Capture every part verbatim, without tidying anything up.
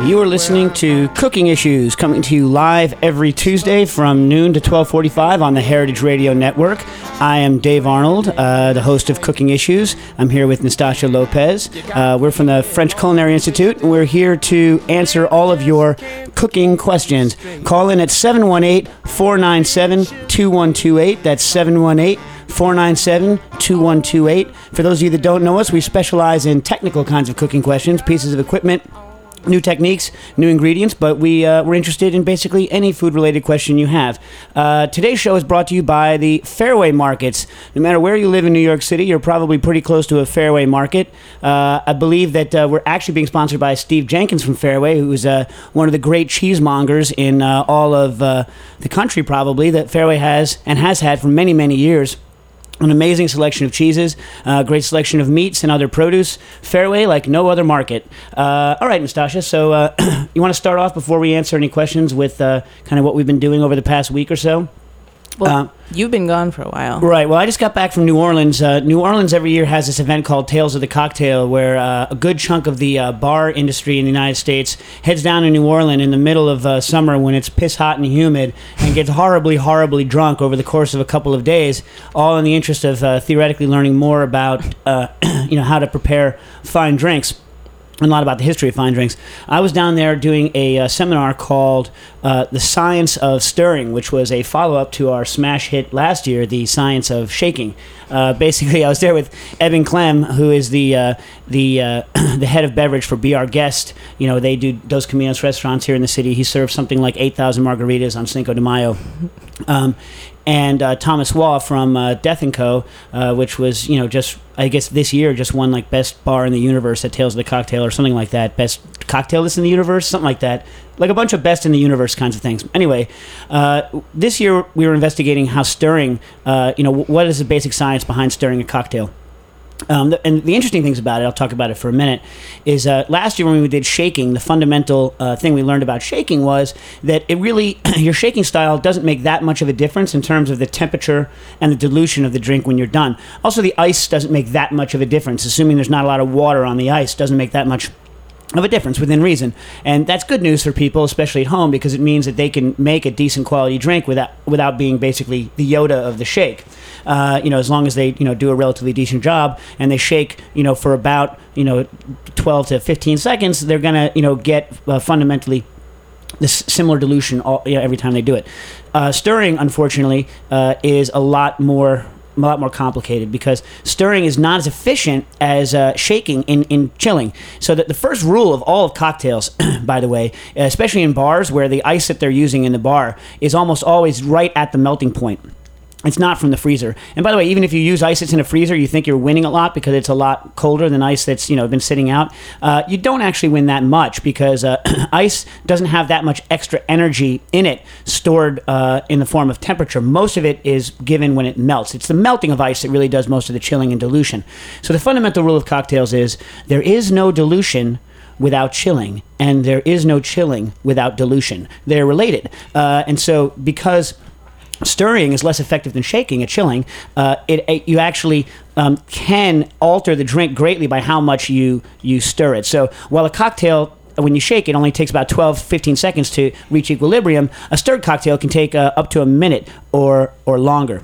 You are listening to Cooking Issues, coming to you live every Tuesday from noon to twelve forty-five on the Heritage Radio Network. I am Dave Arnold, uh, the host of Cooking Issues. I'm here with Nastasia Lopez. Uh, we're from the French Culinary Institute, and we're here to answer all of your cooking questions. Call in at seven one eight, four nine seven, two one two eight. That's seven one eight, four nine seven, two one two eight. For those of you that don't know us, we specialize in technical kinds of cooking questions, pieces of equipment, new techniques, new ingredients, but we, uh, we're interested in basically any food-related question you have. Uh, today's show is brought to you by the Fairway Markets. No matter where you live in New York City, you're probably pretty close to a Fairway Market. Uh, I believe that uh, we're actually being sponsored by Steve Jenkins from Fairway, who's uh, one of the great cheesemongers in uh, all of uh, the country, probably, that Fairway has and has had for many, many years. An amazing selection of cheeses, uh, great selection of meats and other produce. Fairway like no other market. Uh, all right, Nastasia, so uh, you want to start off before we answer any questions with uh, kind of what we've been doing over the past week or so? Well, uh, you've been gone for a while. Right. Well, I just got back from New Orleans. Uh, New Orleans every year has this event called Tales of the Cocktail, where uh, a good chunk of the uh, bar industry in the United States heads down to New Orleans in the middle of uh, summer when it's piss hot and humid and gets horribly, horribly drunk over the course of a couple of days, all in the interest of uh, theoretically learning more about uh, you know, how to prepare fine drinks. A lot about the history of fine drinks. I was down there doing a uh, seminar called uh, The Science of Stirring, which was a follow-up to our smash hit last year, The Science of Shaking. Uh, basically, I was there with Eben Clem, who is the uh, the uh, the head of beverage for Be Our Guest. You know, they do Dos Caminos restaurants here in the city. He serves something like eight thousand margaritas on Cinco de Mayo. Um, and uh, Thomas Waugh from uh, Death and Co., uh, which was, you know, just, I guess this year just won like best bar in the universe at Tales of the Cocktail or something like that. Best cocktail list in the universe, something like that. Like a bunch of best in the universe kinds of things. Anyway, uh, this year we were investigating how stirring, uh, you know, what is the basic science behind stirring a cocktail. Um, the, and the interesting things about it, I'll talk about it for a minute, is uh, last year when we did shaking, the fundamental uh, thing we learned about shaking was that it really, your shaking style doesn't make that much of a difference in terms of the temperature and the dilution of the drink when you're done. Also, the ice doesn't make that much of a difference. Assuming there's not a lot of water on the ice doesn't make that much of a difference within reason. And that's good news for people, especially at home, because it means that they can make a decent quality drink without without being basically the Yoda of the shake. Uh, you know, as long as they, you know, do a relatively decent job and they shake, you know, for about, you know, twelve to fifteen seconds, they're going to, you know, get uh, fundamentally this similar dilution all, you know, every time they do it. Uh, stirring, unfortunately, uh, is a lot more a lot more complicated because stirring is not as efficient as uh, shaking in, in chilling. So that the first rule of all of cocktails, by the way, especially in bars where the ice that they're using in the bar is almost always right at the melting point. It's not from the freezer. And by the way, even if you use ice that's in a freezer, you think you're winning a lot because it's a lot colder than ice that's, you know, been sitting out. Uh, you don't actually win that much because uh, ice doesn't have that much extra energy in it stored uh, in the form of temperature. Most of it is given when it melts. It's the melting of ice that really does most of the chilling and dilution. So the fundamental rule of cocktails is there is no dilution without chilling, and there is no chilling without dilution. They're related. Uh, and so because stirring is less effective than shaking at chilling, uh, it, it you actually um, can alter the drink greatly by how much you, you stir it. So while a cocktail, when you shake it, only takes about twelve, fifteen seconds to reach equilibrium, a stirred cocktail can take uh, up to a minute or or longer.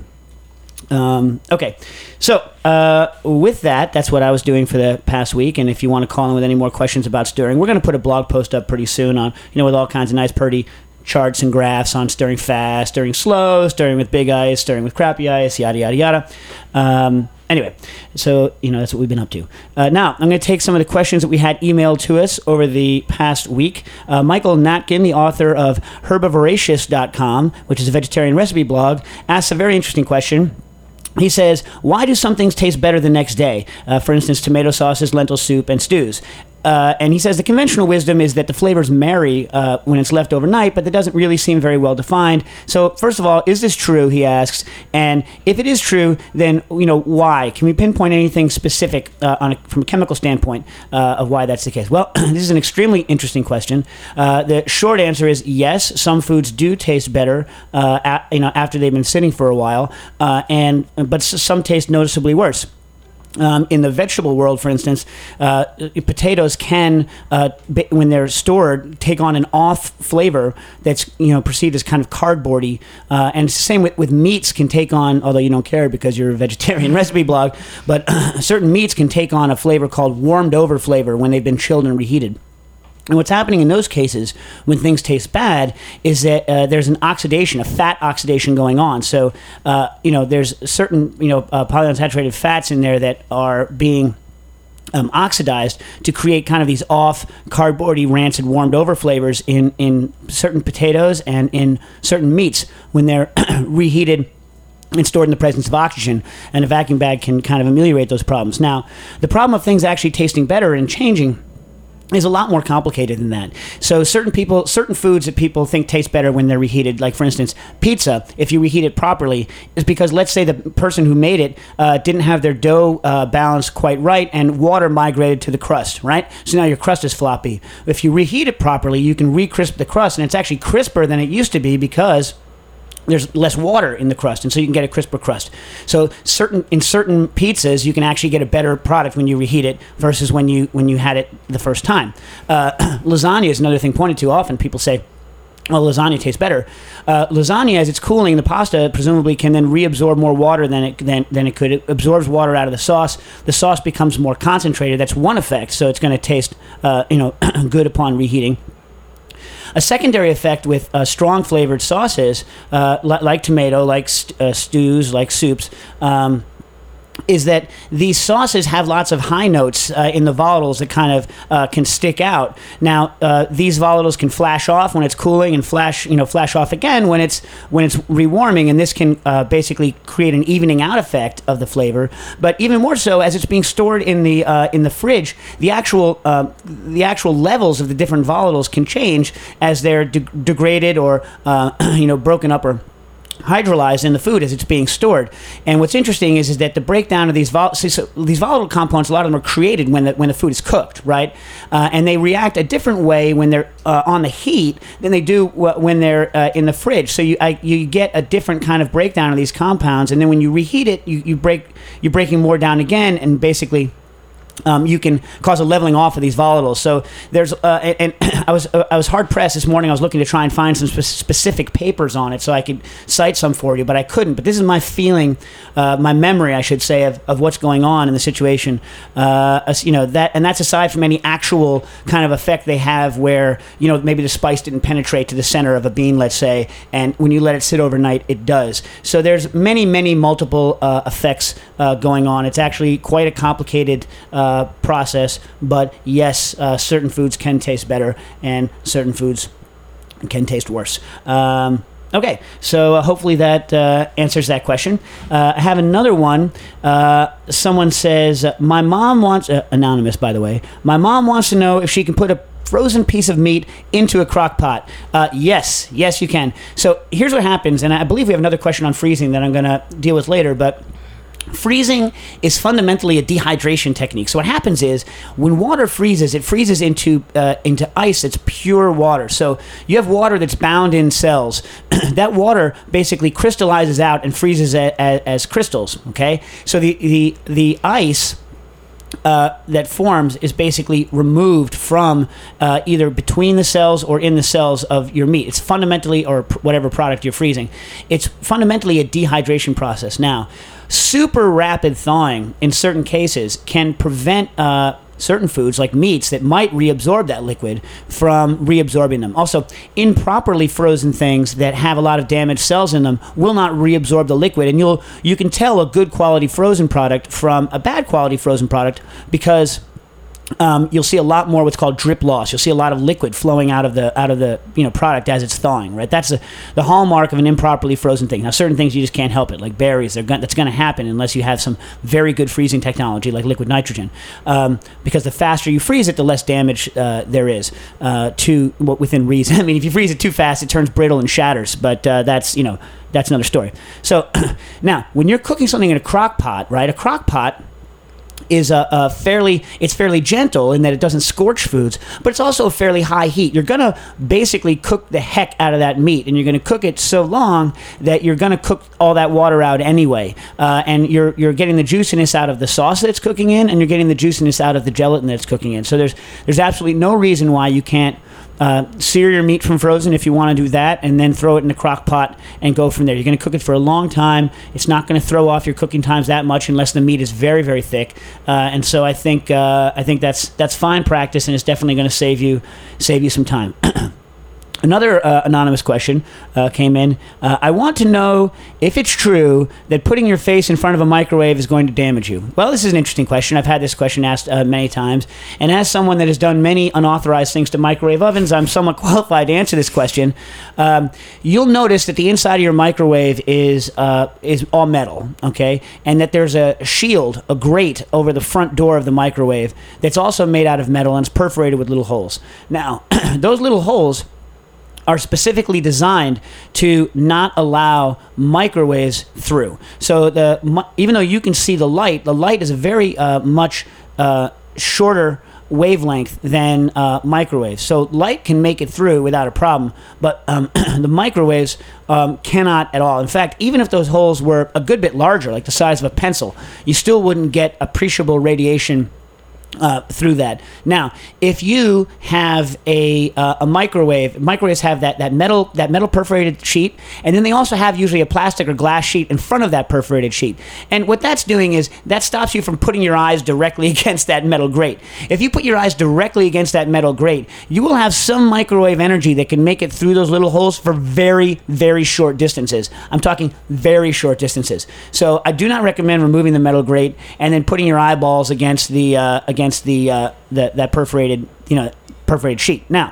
Um, okay, so uh, with that, that's what I was doing for the past week. And if you want to call in with any more questions about stirring, we're going to put a blog post up pretty soon on, you know, with all kinds of nice, pretty charts and graphs on stirring fast, stirring slow, stirring with big ice, stirring with crappy ice, yada, yada, yada. Um, anyway, so, you know, that's what we've been up to. Uh, now, I'm going to take some of the questions that we had emailed to us over the past week. Uh, Michael Natkin, the author of herbivoracious dot com, which is a vegetarian recipe blog, asks a very interesting question. He says, why do some things taste better the next day? Uh, for instance, tomato sauces, lentil soup, and stews. Uh, and he says the conventional wisdom is that the flavors marry uh, when it's left overnight, but that doesn't really seem very well defined. So first of all, is this true, he asks? And if it is true, then, you know, why? Can we pinpoint anything specific uh, on a, from a chemical standpoint uh, of why that's the case? Well, this is an extremely interesting question. Uh, the short answer is yes, some foods do taste better uh, at, you know, after they've been sitting for a while, uh, and but some taste noticeably worse. Um, in the vegetable world, for instance, uh, potatoes can, uh, b- when they're stored, take on an off flavor that's you know perceived as kind of cardboardy, uh, and it's the same with, with meats can take on. Although you don't care because you're a vegetarian recipe blog, but uh, certain meats can take on a flavor called warmed over flavor when they've been chilled and reheated. And what's happening in those cases when things taste bad is that uh, there's an oxidation, a fat oxidation going on. So, uh, you know, there's certain, you know, uh, polyunsaturated fats in there that are being um, oxidized to create kind of these off, cardboardy, rancid, warmed over flavors in, in certain potatoes and in certain meats when they're reheated and stored in the presence of oxygen, and a vacuum bag can kind of ameliorate those problems. Now, the problem of things actually tasting better and changing is a lot more complicated than that. So certain people, certain foods that people think taste better when they're reheated, like for instance, pizza, if you reheat it properly, is because let's say the person who made it uh, didn't have their dough uh, balanced quite right and water migrated to the crust, right? So now your crust is floppy. If you reheat it properly, you can re-crisp the crust, and it's actually crisper than it used to be because there's less water in the crust, and so you can get a crisper crust. So certain in certain pizzas, you can actually get a better product when you reheat it versus when you when you had it the first time. Uh, lasagna is another thing pointed to often. People say, well, lasagna tastes better. Uh, lasagna, as it's cooling, the pasta presumably can then reabsorb more water than it than, than it could. It absorbs water out of the sauce. The sauce becomes more concentrated. That's one effect, so it's going to taste uh, you know good upon reheating. A secondary effect with uh, strong flavored sauces, uh, li- like tomato, like st- uh, stews, like soups, um, is that these sauces have lots of high notes uh, in the volatiles that kind of uh, can stick out. Now, uh, these volatiles can flash off when it's cooling and flash, you know, flash off again when it's when it's rewarming, and this can uh, basically create an evening out effect of the flavor. But even more so, as it's being stored in the uh, in the fridge, the actual uh, the actual levels of the different volatiles can change as they're de- degraded or uh, you know broken up or hydrolyzed in the food as it's being stored. And what's interesting is, is that the breakdown of these vol- so these volatile components, a lot of them are created when the, when the food is cooked, right? Uh, and they react a different way when they're uh, on the heat than they do w- when they're uh, in the fridge. So you I, you get a different kind of breakdown of these compounds, and then when you reheat it, you, you break you're breaking more down again, and basically Um, you can cause a leveling off of these volatiles. So there's, uh, and, and I was uh, I was hard pressed this morning. I was looking to try and find some spe- specific papers on it so I could cite some for you, but I couldn't. But this is my feeling, uh, my memory, I should say, of, of what's going on in the situation. Uh, as, you know that, and that's aside from any actual kind of effect they have, where you know maybe the spice didn't penetrate to the center of a bean, let's say, and when you let it sit overnight, it does. So there's many, many multiple uh, effects uh, going on. It's actually quite a complicated Uh, Uh, process, but yes, uh, certain foods can taste better and certain foods can taste worse. Um, okay, so uh, hopefully that uh, answers that question. Uh, I have another one. Uh, someone says, uh, my mom wants, uh, anonymous by the way, my mom wants to know if she can put a frozen piece of meat into a crock pot. Uh, yes, yes you can. So here's what happens, and I believe we have another question on freezing that I'm going to deal with later, but freezing is fundamentally a dehydration technique. So what happens is when water freezes, it freezes into uh, into ice that's pure water. So you have water that's bound in cells. That water basically crystallizes out and freezes a, a, as crystals. Okay, so the the the ice Uh, that forms is basically removed from uh, either between the cells or in the cells of your meat. It's fundamentally, or pr- whatever product you're freezing, it's fundamentally a dehydration process. Now, super rapid thawing in certain cases can prevent uh, certain foods like meats that might reabsorb that liquid from reabsorbing them. Also, improperly frozen things that have a lot of damaged cells in them will not reabsorb the liquid, and you'll you can tell a good quality frozen product from a bad quality frozen product because Um, you'll see a lot more what's called drip loss. You'll see a lot of liquid flowing out of the out of the you know product as it's thawing. Right, that's the the hallmark of an improperly frozen thing. Now, certain things you just can't help it, like berries. They're gonna, that's going to happen unless you have some very good freezing technology, like liquid nitrogen. Um, because the faster you freeze it, the less damage uh, there is uh, to well, within reason. I mean, if you freeze it too fast, it turns brittle and shatters. But uh, that's you know that's another story. So now, when you're cooking something in a crock pot, right, a crock pot is a, a fairly it's fairly gentle in that it doesn't scorch foods, but it's also a fairly high heat. You're going to basically cook the heck out of that meat, and you're going to cook it so long that you're going to cook all that water out anyway, uh, and you're you're getting the juiciness out of the sauce that it's cooking in, and you're getting the juiciness out of the gelatin that it's cooking in. So there's there's absolutely no reason why you can't Uh, sear your meat from frozen if you want to do that, and then throw it in a crock pot and go from there. You're going to cook it for a long time. It's not going to throw off your cooking times that much unless the meat is very, very thick. Uh, and so I think uh, I think that's that's fine practice, and it's definitely going to save you save you some time. Another uh, anonymous question uh, came in. Uh, I want to know if it's true that putting your face in front of a microwave is going to damage you. Well, this is an interesting question. I've had this question asked uh, many times. And as someone that has done many unauthorized things to microwave ovens, I'm somewhat qualified to answer this question. Um, you'll notice that the inside of your microwave is uh, is all metal, okay? And that there's a shield, a grate over the front door of the microwave that's also made out of metal and it's perforated with little holes. Now, those little holes are specifically designed to not allow microwaves through. So the even though you can see the light, the light is a very uh, much uh, shorter wavelength than uh, microwaves. So light can make it through without a problem, but um, the microwaves um, cannot at all. In fact, even if those holes were a good bit larger, like the size of a pencil, you still wouldn't get appreciable radiation Uh, through that. Now, if you have a uh, a microwave, microwaves have that, that metal that metal perforated sheet, and then they also have usually a plastic or glass sheet in front of that perforated sheet. And what that's doing is that stops you from putting your eyes directly against that metal grate. If you put your eyes directly against that metal grate, you will have some microwave energy that can make it through those little holes for very, very short distances. I'm talking very short distances. So I do not recommend removing the metal grate and then putting your eyeballs against the uh, against the, uh, the that perforated, you know, perforated sheet. Now,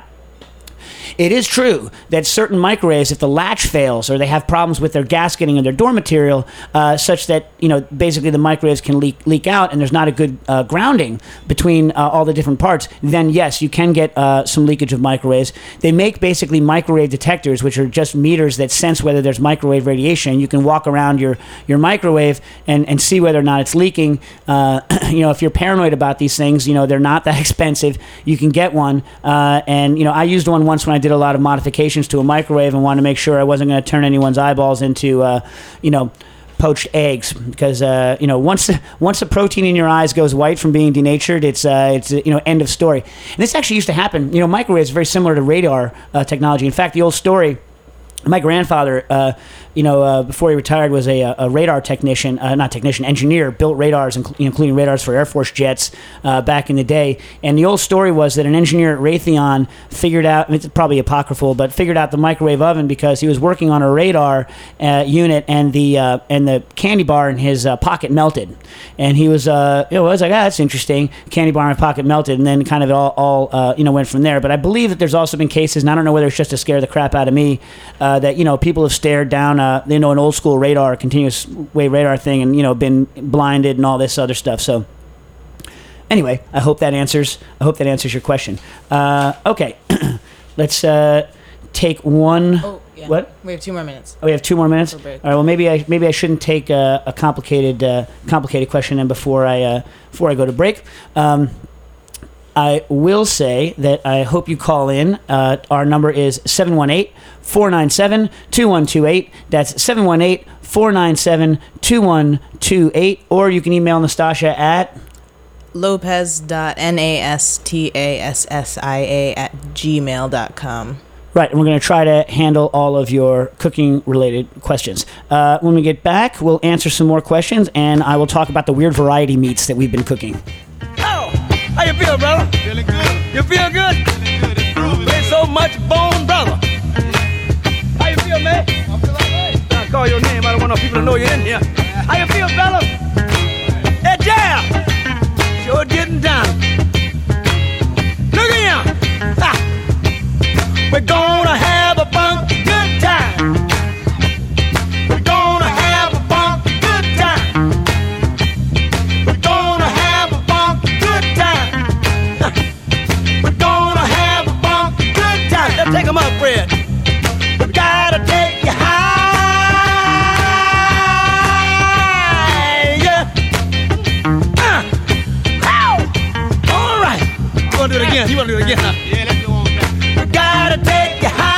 it is true that certain microwaves, if the latch fails or they have problems with their gasketing or their door material, uh, such that, you know, basically the microwaves can leak leak out and there's not a good uh, grounding between uh, all the different parts, then yes, you can get uh, some leakage of microwaves. They make basically microwave detectors, which are just meters that sense whether there's microwave radiation. You can walk around your, your microwave and, and see whether or not it's leaking. Uh, you know, if you're paranoid about these things, you know, they're not that expensive. You can get one. Uh, and, you know, I used one once when I did a lot of modifications to a microwave and wanted to make sure I wasn't going to turn anyone's eyeballs into, uh, you know, poached eggs, because uh, you know once the, once the protein in your eyes goes white from being denatured, it's uh, it's you know end of story. And this actually used to happen. You know, microwaves are very similar to radar uh, technology. In fact, the old story. My grandfather, uh, you know, uh, before he retired, was a, a radar technician, uh, not technician, engineer, built radars, inc- including radars for Air Force jets uh, back in the day. And the old story was that an engineer at Raytheon figured out, I mean, it's probably apocryphal, but figured out the microwave oven because he was working on a radar uh, unit, and the uh, and the candy bar in his uh, pocket melted. And he was, uh, you know, I was like, ah, that's interesting. Candy bar in my pocket melted, and then kind of it all, all uh, you know, went from there. But I believe that there's also been cases, and I don't know whether it's just to scare the crap out of me, uh, that, you know, people have stared down, uh, you know, an old school radar, continuous wave radar thing, and, you know, been blinded and all this other stuff. So anyway, I hope that answers, I hope that answers your question. Uh, okay. Let's uh, take one. Oh, yeah. What? We have two more minutes. Oh, we have two more minutes? For break. All right. Well, maybe I, maybe I shouldn't take a, a complicated, uh, complicated question in before I, uh, before I go to break. Um, I will say that I hope you call in. Uh, our number is seven one eight, four nine seven, two one two eight. That's seven one eight, four nine seven, two one two eight. Or you can email Nastasha at Lopez dot N-A-S-T-A-S-S-I-A at gmail dot com. Right, and we're going to try to handle all of your cooking-related questions. Uh, when we get back, we'll answer some more questions, and I will talk about the weird variety meats that we've been cooking. Oh, how you feel, brother? Feeling good. You feel good? Feeling good. Improving. There's so much bone, brother. How you feel, man? I feel all right. I call your name. I don't want no people to know you're in here. How you feel, fella? Hey, Jam! Sure getting down. Look at him. Ha. We're gonna have a funky good time. We're gonna have a funky good time. We're gonna have a funky good time. We're gonna have a funky good time. Let's take 'em up, Fred. We gotta take you high, yeah. Uh, do it again? You want to do it again? Huh? Yeah, let's do one more time. Gotta take you high.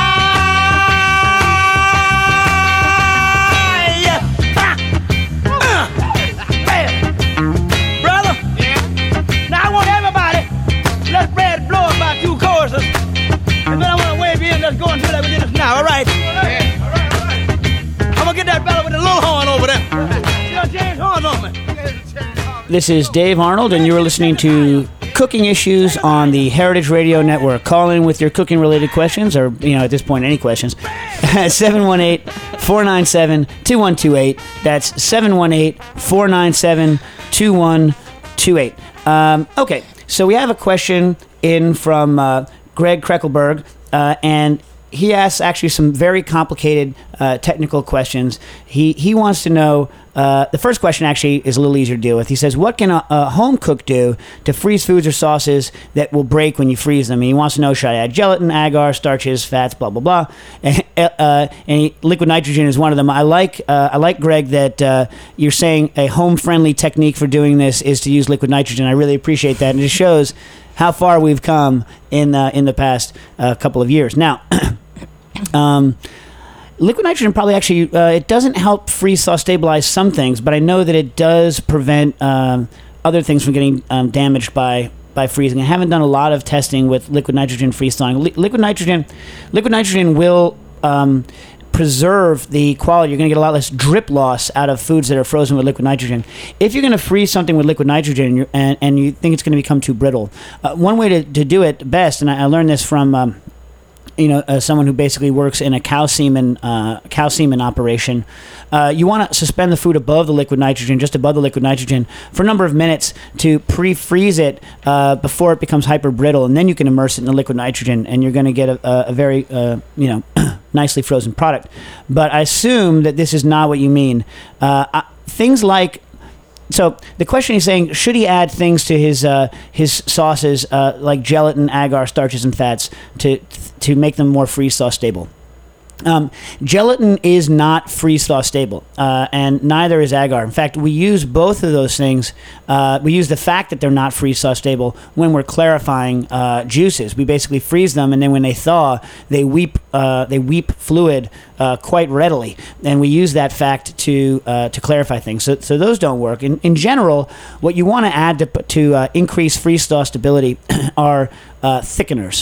Let's Brad blow about two choruses. And then I want to wave you in. Let's go and do that with this now. All right. Yeah. All right, all right. I'm going to get that fella with the little horn over there. You got James Horn on me. This is Dave Arnold, and you're listening to Cooking Issues on the Heritage Radio Network. Call in with your cooking-related questions, or, you know, at this point, any questions. seven one eight, four nine seven, two one two eight. That's seven one eight, four nine seven, two one two eight. Um, okay. So we have a question in from uh, Greg Kreckelberg, uh, and he asks actually some very complicated uh, technical questions. He he wants to know, uh, the first question actually is a little easier to deal with. He says, what can a, a home cook do to freeze foods or sauces that will break when you freeze them? And he wants to know, should I add gelatin, agar, starches, fats, blah, blah, blah. And, uh, and he, liquid nitrogen is one of them. I like, uh, I like Greg, that uh, you're saying a home-friendly technique for doing this is to use liquid nitrogen. I really appreciate that. And it shows how far we've come in, uh, in the past uh, couple of years. Now, um, liquid nitrogen probably actually, uh, it doesn't help freeze thaw stabilize some things, but I know that it does prevent um, other things from getting um, damaged by by freezing. I haven't done a lot of testing with liquid nitrogen freeze thawing. Li- liquid nitrogen, liquid nitrogen will um, preserve the quality. You're going to get a lot less drip loss out of foods that are frozen with liquid nitrogen. If you're going to freeze something with liquid nitrogen and, you're, and, and you think it's going to become too brittle, uh, one way to, to do it best, and I, I learned this from um, you know, uh, someone who basically works in a cow semen, uh, cow semen operation. Uh, you want to suspend the food above the liquid nitrogen, just above the liquid nitrogen, for a number of minutes to pre-freeze it uh, before it becomes hyper brittle, and then you can immerse it in the liquid nitrogen, and you're going to get a, a, a very, uh, you know, nicely frozen product. But I assume that this is not what you mean. Uh, I, things like So the question is saying, should he add things to his uh, his sauces uh, like gelatin, agar, starches, and fats to to make them more freeze thaw stable? Um, gelatin is not freeze thaw stable, uh, and neither is agar. In fact, we use both of those things. Uh, we use the fact that they're not freeze thaw stable when we're clarifying uh, juices. We basically freeze them, and then when they thaw, they weep uh, they weep fluid uh, quite readily, and we use that fact to uh, to clarify things. So, so those don't work. In in general, what you want to add to to uh, increase freeze thaw stability are uh, thickeners.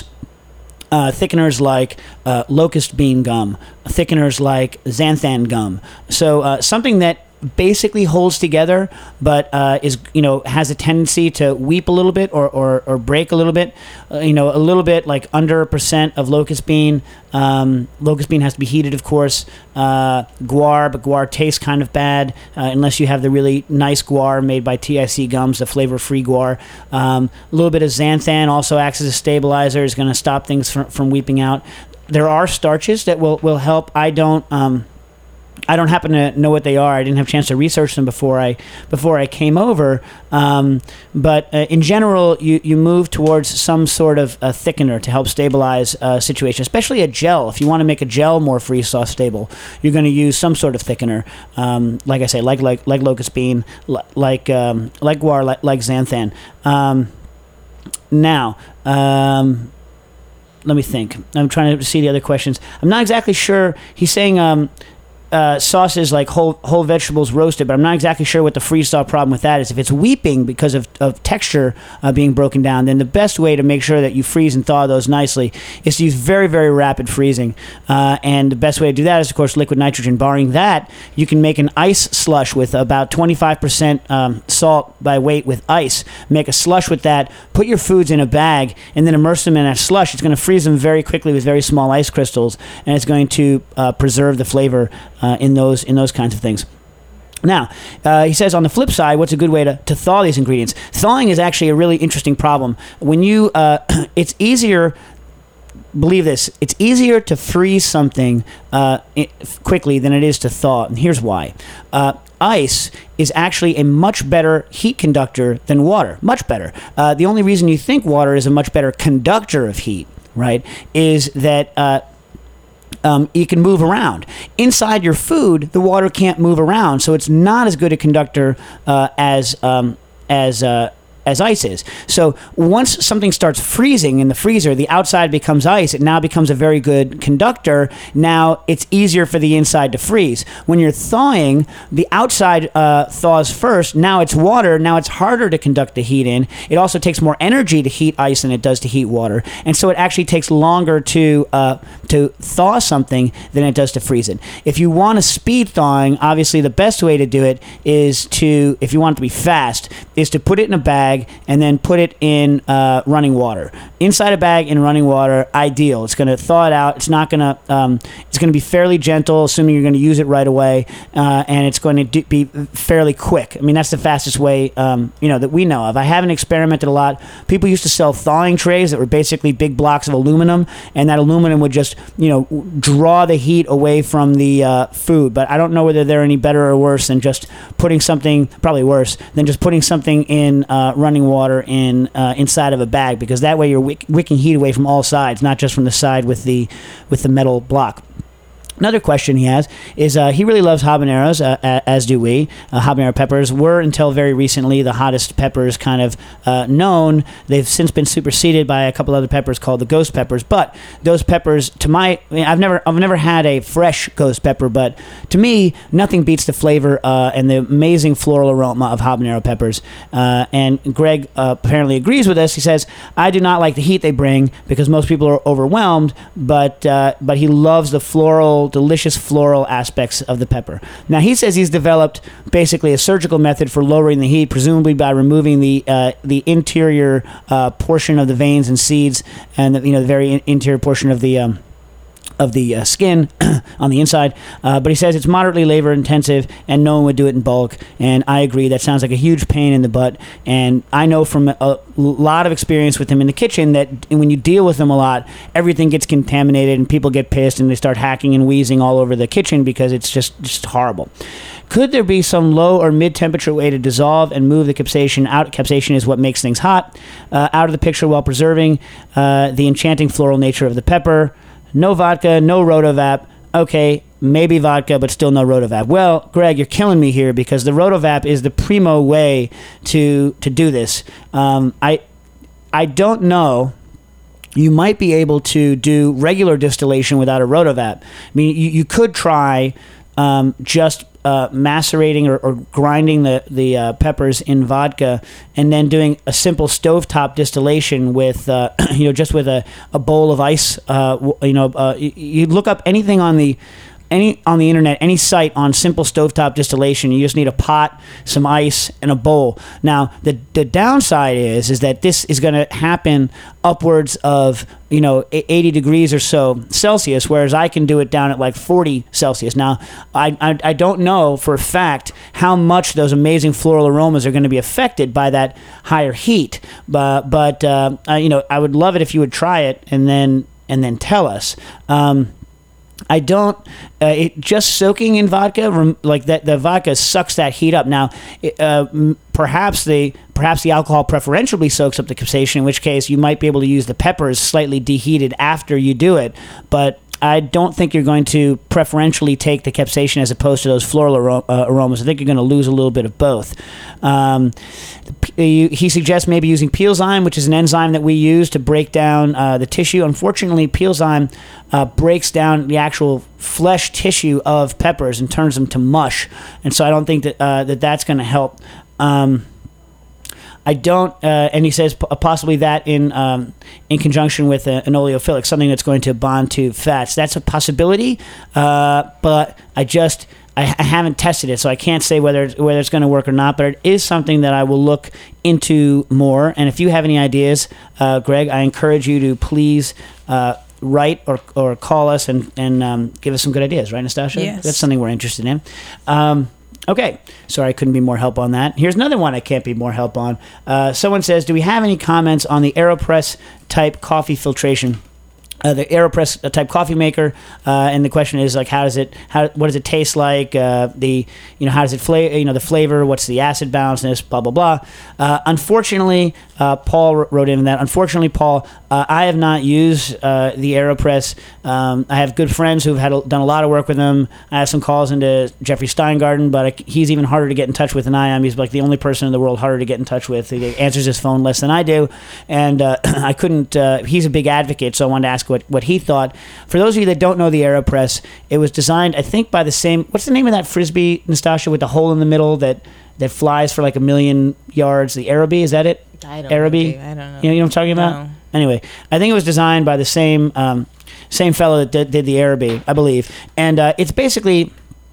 Uh, thickeners like uh, locust bean gum, thickeners like xanthan gum. So uh, something that basically holds together, but uh, is you know has a tendency to weep a little bit or or, or break a little bit. Uh, you know, a little bit like under a percent of locust bean. Um, locust bean has to be heated, of course. Uh, guar, but guar tastes kind of bad uh, unless you have the really nice guar made by T I C Gums, the flavor-free guar. Um, a little bit of xanthan also acts as a stabilizer. Is going to stop things from, from weeping out. There are starches that will will help. I don't. Um, I don't happen to know what they are. I didn't have a chance to research them before I before I came over. Um, but uh, in general, you, you move towards some sort of a thickener to help stabilize a situation, especially a gel. If you want to make a gel more freeze thaw stable, you're going to use some sort of thickener. Um, like I say, like like like locust bean, like um, like guar, like, like xanthan. Um, now. Um, let me think. I'm trying to see the other questions. I'm not exactly sure. He's saying. Um, Uh, sauces like whole whole vegetables roasted, but I'm not exactly sure what the freeze thaw problem with that is. If it's weeping because of, of texture uh, being broken down, then the best way to make sure that you freeze and thaw those nicely is to use very, very rapid freezing. Uh, and the best way to do that is, of course, liquid nitrogen. Barring that, you can make an ice slush with about twenty-five percent um, salt by weight with ice. Make a slush with that, put your foods in a bag, and then immerse them in a slush. It's going to freeze them very quickly with very small ice crystals, and it's going to uh, preserve the flavor Uh, in those in those kinds of things. Now, uh, he says on the flip side, what's a good way to, to thaw these ingredients? Thawing is actually a really interesting problem. When you, uh, it's easier, believe this, it's easier to freeze something uh, quickly than it is to thaw, and here's why. Uh, ice is actually a much better heat conductor than water, much better. Uh, the only reason you think water is a much better conductor of heat, right, is that uh, Um, you can move around. Inside your food, the water can't move around, so it's not as good a conductor uh, as um, as uh, as ice is. So once something starts freezing in the freezer, the outside becomes ice. It now becomes a very good conductor. Now it's easier for the inside to freeze. When you're thawing, the outside uh, thaws first. Now it's water. Now it's harder to conduct the heat in. It also takes more energy to heat ice than it does to heat water. And so it actually takes longer to uh, to thaw something than it does to freeze it. If you want to speed thawing, obviously the best way to do it is to, if you want it to be fast, is to put it in a bag and then put it in uh, running water. Inside a bag in running water, ideal. It's going to thaw it out. It's not going to. Um, it's going to be fairly gentle, assuming you're going to use it right away, uh, and it's going to do, be fairly quick. I mean, that's the fastest way, um, you know, that we know of. I haven't experimented a lot. People used to sell thawing trays that were basically big blocks of aluminum, and that aluminum would just, you know, draw the heat away from the uh, food. But I don't know whether they're any better or worse than just putting something, probably worse than just putting something in uh, running water in uh, inside of a bag, because that way you're wick- wicking heat away from all sides, not just from the side with the with the metal block. Another question he has is uh, he really loves habaneros, uh, as do we. Uh, habanero peppers were, until very recently, the hottest peppers kind of uh, known. They've since been superseded by a couple other peppers called the ghost peppers. But those peppers, to my, I mean, I've never, I've never had a fresh ghost pepper, but to me, nothing beats the flavor uh, and the amazing floral aroma of habanero peppers. Uh, and Greg uh, apparently agrees with us. He says, "I do not like the heat they bring because most people are overwhelmed, but uh, but he loves the floral." Delicious floral aspects of the pepper. Now he says he's developed basically a surgical method for lowering the heat, presumably by removing the uh, the interior uh, portion of the veins and seeds, and the, you know the very in- interior portion of the um, of the uh, skin on the inside. Uh, but he says it's moderately labor intensive and no one would do it in bulk. And I agree. That sounds like a huge pain in the butt. And I know from a lot of experience with him in the kitchen that when you deal with them a lot, everything gets contaminated and people get pissed and they start hacking and wheezing all over the kitchen because it's just, just horrible. Could there be some low or mid-temperature way to dissolve and move the capsaicin out? Capsaicin is what makes things hot, uh, out of the picture while preserving uh, the enchanting floral nature of the pepper. No vodka, no Rotovap. Okay, maybe vodka, but still no Rotovap. Well, Greg, you're killing me here because the Rotovap is the primo way to to do this. Um, I I don't know. You might be able to do regular distillation without a Rotovap. I mean, you, you could try um, just uh, macerating or, or grinding the the uh, peppers in vodka, and then doing a simple stovetop distillation with, uh, you know, just with a, a bowl of ice. Uh, you know, uh, you, you look up anything on the any on the internet, any site on simple stovetop distillation. You just need a pot, some ice, and a bowl. Now, the the downside is is that this is going to happen upwards of, you know, eighty degrees or so Celsius, whereas I can do it down at like forty Celsius. Now, I, I, I don't know for a fact how much those amazing floral aromas are going to be affected by that higher heat, but, but uh, uh, you know, I would love it if you would try it and then and then tell us. Um, I don't, uh, it just soaking in vodka, rem, like that, the vodka sucks that heat up. Now, it, uh, m- perhaps the perhaps the alcohol preferentially soaks up the capsaicin, in which case you might be able to use the peppers slightly deheated after you do it. But I don't think you're going to preferentially take the capsaicin as opposed to those floral aro- uh, aromas. I think you're going to lose a little bit of both. Um, he suggests maybe using Peelzyme, which is an enzyme that we use to break down uh, the tissue. Unfortunately, Peelzyme uh, breaks down the actual flesh tissue of peppers and turns them to mush. And so I don't think that uh, that that's going to help. Um, I don't, uh, and he says p- possibly that in um, in conjunction with a, an oleophilic, something that's going to bond to fats. That's a possibility, uh, but I just I, I haven't tested it, so I can't say whether it's, whether it's going to work or not. But it is something that I will look into more. And if you have any ideas, uh, Greg, I encourage you to please uh, write or or call us and and um, give us some good ideas. Right, Nastasha? Yes. That's something we're interested in. Um, Okay, sorry I couldn't be more help on that. Here's another one I can't be more help on. Uh, someone says, do we have any comments on the AeroPress type coffee filtration? Uh, the AeroPress type coffee maker, uh, and the question is like, how does it, how, what does it taste like? Uh, the, you know, how does it flavor? You know, the flavor. What's the acid balanceness? Blah blah blah. Uh, unfortunately, uh, Paul wrote in that. Unfortunately, Paul, uh, I have not used uh, the AeroPress. Um, I have good friends who've had a, done a lot of work with them. I have some calls into Jeffrey Steingarten, but I, he's even harder to get in touch with than I am. He's like the only person in the world harder to get in touch with. He answers his phone less than I do, and uh, I couldn't. Uh, he's a big advocate, so I wanted to ask what, what he thought. For those of you that don't know the AeroPress, it was designed, I think, by the same. What's the name of that frisbee, Nastasha, with the hole in the middle that that flies for like a million yards? The Araby, is that it? I don't Araby? know. Dave. I don't know. You know, you know what I'm talking about? No. Anyway, I think it was designed by the same um, same fellow that did, did the Araby, I believe, and uh, it's basically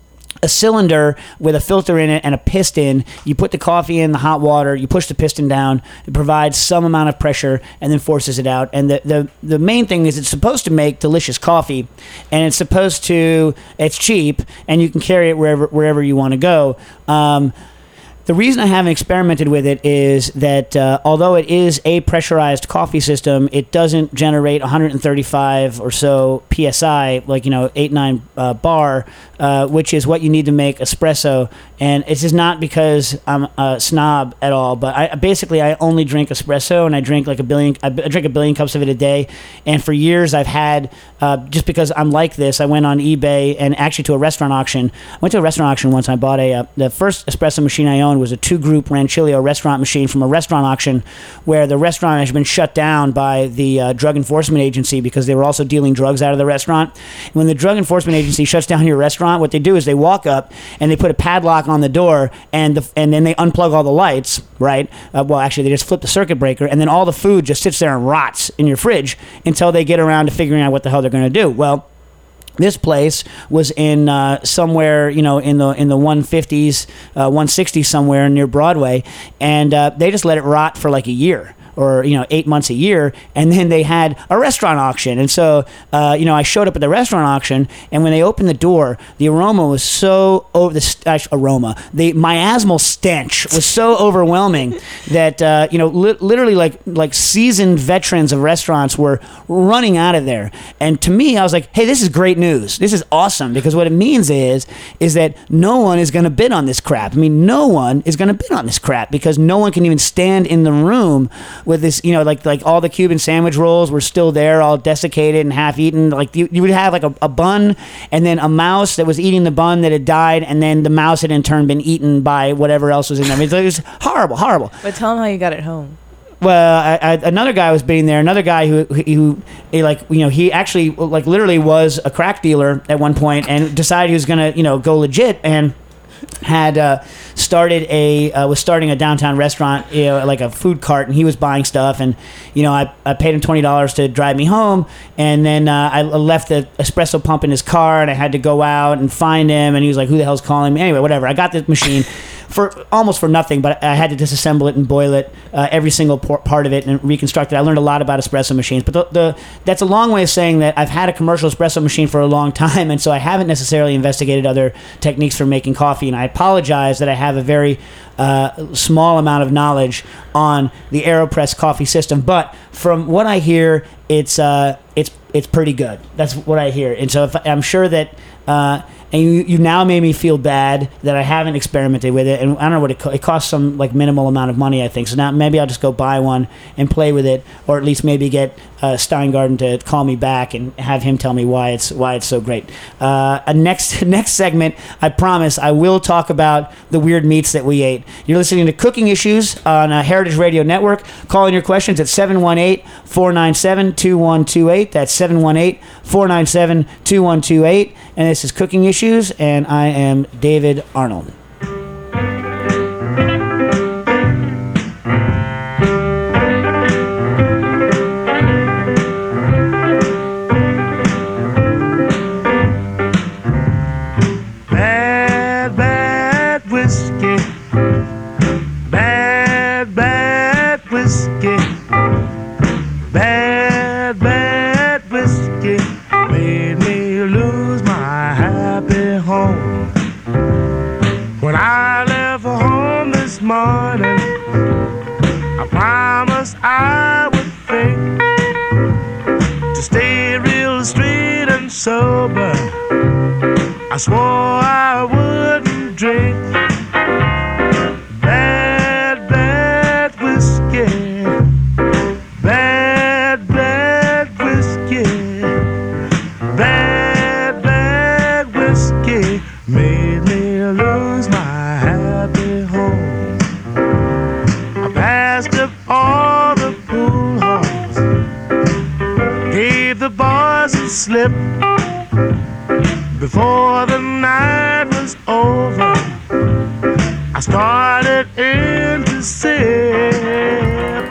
a cylinder with a filter in it and a piston. You put the coffee in the hot water, you push the piston down, it provides some amount of pressure and then forces it out. And the, the, the main thing is it's supposed to make delicious coffee, and it's supposed to, it's cheap, and you can carry it wherever wherever you want to go. Um, The reason I haven't experimented with it is that uh, although it is a pressurized coffee system, it doesn't generate one thirty-five or so P S I, like, you know, eight, nine uh, bar, uh, which is what you need to make espresso. And it's just not because I'm a snob at all, but I basically I only drink espresso, and I drink like a billion, I drink a billion cups of it a day. And for years I've had, uh, just because I'm like this, I went on eBay and actually to a restaurant auction. I went to a restaurant auction once. I bought a uh, the first espresso machine I owned was a two-group Rancilio restaurant machine from a restaurant auction where the restaurant has been shut down by the uh, Drug Enforcement Agency because they were also dealing drugs out of the restaurant. When the Drug Enforcement Agency shuts down your restaurant, what they do is they walk up and they put a padlock on the door, and the, and then they unplug all the lights, right? Uh, well, actually, they just flip the circuit breaker, and then all the food just sits there and rots in your fridge until they get around to figuring out what the hell they're going to do. Well, this place was in uh, somewhere, you know, in the in the one fifties, uh, one sixties, somewhere near Broadway, and uh, they just let it rot for like a year. Or, you know, eight months a year, and then they had a restaurant auction. And so, uh, you know, I showed up at the restaurant auction, and when they opened the door, the aroma was so over the st- uh, aroma, the miasmal stench was so overwhelming that uh, you know, li- literally like like seasoned veterans of restaurants were running out of there. And to me, I was like, hey, this is great news. This is awesome, because what it means is is that no one is going to bid on this crap. I mean, no one is going to bid on this crap because no one can even stand in the room with this, you know, like like all the Cuban sandwich rolls were still there, all desiccated and half eaten. Like you, you would have like a, a bun, and then a mouse that was eating the bun that had died, and then the mouse had in turn been eaten by whatever else was in there. I mean, it was horrible, horrible. But tell them how you got it home. Well, I, I, another guy was being there. Another guy who, who, who he, like, you know, he actually, like, literally was a crack dealer at one point, and decided he was gonna, you know, go legit, and had uh, started a uh, was starting a downtown restaurant, you know, like a food cart, and he was buying stuff, and you know, I, I paid him twenty dollars to drive me home, and then uh, I left the espresso pump in his car, and I had to go out and find him, and he was like, "Who the hell's calling me?" Anyway, whatever. I got the machine for almost for nothing, but I had to disassemble it and boil it, uh, every single por- part of it, and reconstruct it. I learned a lot about espresso machines, but the, the that's a long way of saying that I've had a commercial espresso machine for a long time, and so I haven't necessarily investigated other techniques for making coffee, and I apologize that I have a very uh, small amount of knowledge on the AeroPress coffee system, but from what I hear, it's uh, it's it's pretty good. That's what I hear, and so if, I'm sure that. Uh, And you, you now made me feel bad that I haven't experimented with it. And I don't know what it co- it costs, some like minimal amount of money, I think. So now maybe I'll just go buy one and play with it, or at least maybe get uh, Steingarten to call me back and have him tell me why it's why it's so great. Uh, a next next segment, I promise, I will talk about the weird meats that we ate. You're listening to Cooking Issues on uh, Heritage Radio Network. Call in your questions at seven one eight, four nine seven, two one two eight. That's seven one eight, four nine seven, two one two eight. And this is Cooking Issues, and I am David Arnold. Bad, bad whiskey. Bad, bad whiskey. Bad, bad whiskey made me lose my happy home. I swore I wouldn't drink bad, bad whiskey. Bad, bad whiskey. Bad, bad whiskey made me lose my happy home. I passed up all the pool halls, gave the boys a slip. Before the night was over, I started in to sip.